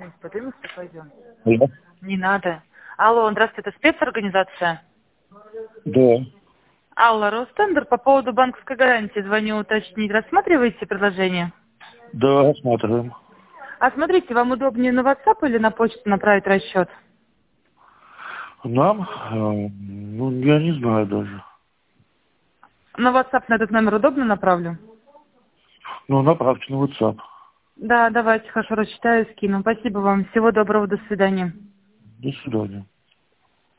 Поднимемся, пойдем. Да. Не надо. Алло, здравствуйте, это спецорганизация? Да. Алла, Ростендер, по поводу банковской гарантии звоню уточнить. Рассматриваете предложение? Да, рассматриваем. А смотрите, вам удобнее на WhatsApp или на почту направить расчет? Нам? Ну, я не знаю даже. На WhatsApp на этот номер удобно направлю? Ну, направьте на WhatsApp. Да, давайте, хорошо, рассчитаю, скину. Спасибо вам. Всего доброго, до свидания. До свидания.